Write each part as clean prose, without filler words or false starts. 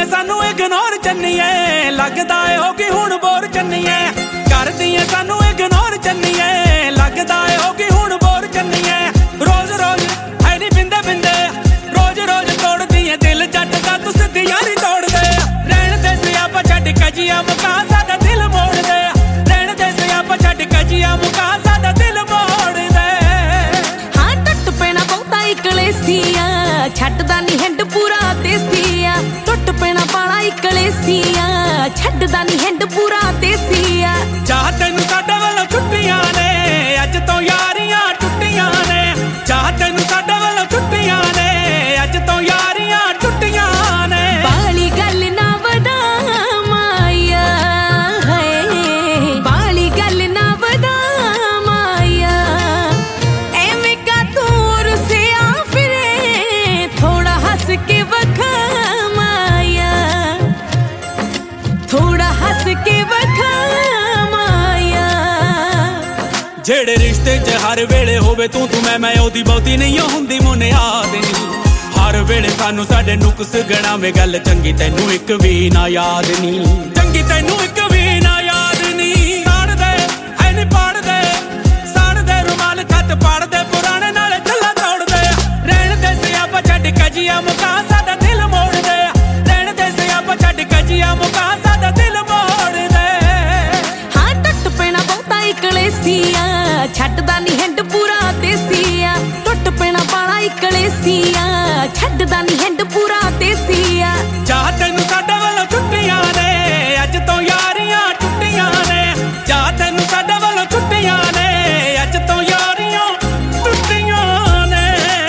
सानू इग्नोर चन्नीए लगदा ए होगी हुण बोर चन्नीए करदी ए सानू इग्नोर चन्नीए लगदा ए होगी हुण बोर चन्नीए रोज रोज है नी बिंदे बिंदे रोज रोज तोड़दी ए दिल जट दा तू सिद्धी यारी तोड़ दे रहन दे सियापा छड्ड कजिया मुका साडा दिल मोड़ दे रहन दे सियापा छड्ड कजिया मुका साडा दिल मोड़ दे हां टुट पैना बहुता ही कलेसिया छड्डदा नी हिंड पूरा देसिया टुट पैना पाला ही कलेसिया छड्डदा नी हिंड पूरा देसिया चाह तैनू साडे वालों छुट्टियां ने अज तो यारियां टुट्टियां ने चाह तैनू साडे वालों छुट्टियां ने अज तो यारियां टुट्टियां ने बाली गल ना वदा माया है बाली गल ना वदा माया एवें का दूर से आ फिरे थोड़ा हंस के वखा माया थोड़ा हंस के वखा माया जेड़े रिश्ते च हर वेले होवे तू मैं ओदी बहुती नहीं हुंदी मुनियाद नी हर वेले सानू साडे नुक्स गणावे गल चंगी तैनू एक भी ना याद नी चंगी तैनू एक भी ना याद नी साड़ दे है नी पाड़ दे साड़ दे रुमाल खत पाड़ दे पुराने नाले थल्ला तोड़ दे रहन दे सियापा छड्ड कजिया मुका साडा दिल मोड़ दे रहन दे सियापा छड्ड कजिया मुका साडा दिल मोड़ दे हां टुट पैना बहुता ही कलेसिया छड्डदा नी हिंड पूरा देसिया टुट पैना पाला ही कलेसिया छड्डदा नी हिंड पूरा देसिया चाह तैनू साडे वालों छुट्टियां ने अज तो यारियां टुट्टियां ने चाह तैनू साडे वालों छुट्टियां ने अज तो यारियां टुट्टियां ने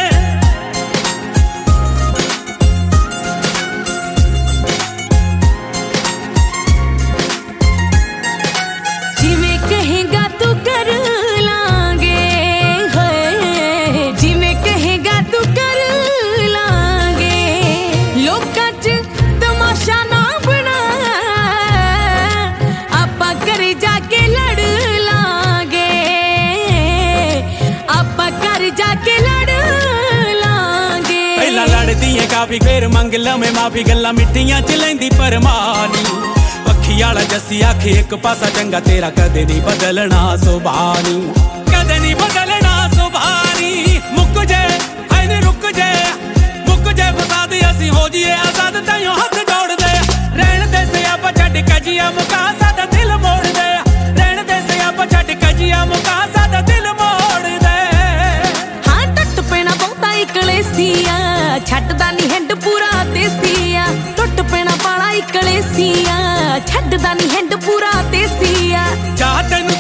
जिवें कहेगा तू कर लांगे है जिवें कहेगा तू कर लांगे लोकां च तमाशा ना बना आपां घरे जाके लड़ लांगे आपां घर जाके लड़ लांगे पहला लड़दी है काफी फिर मंग लवें माफी गल्लां मिट्टियां च लैंदी परमानी पखी वाला जस्सी आखे एक पासा चंगा तेरा कदे नहीं बदलना सुभानी कदे नहीं बदलना सुभानी मुक जे है नी रुक जे मुक जे फसाद असी हो जिए आजाद ताइयों हाथ जोड़ दे रहन दे सियापा छड्ड कजिया मुका साडा दिल मोड़ दे रहन दे सियापा छड्ड कजिया मुका साडा दिल मोड़ दे हां टुट पैना बहुता ही कलेसिया छड्डदा नी हिंड पूरा देसिया टुट पैना पाला ही कलेसिया छड्डदा नी हिंड पूरा देसिया चाह तैनू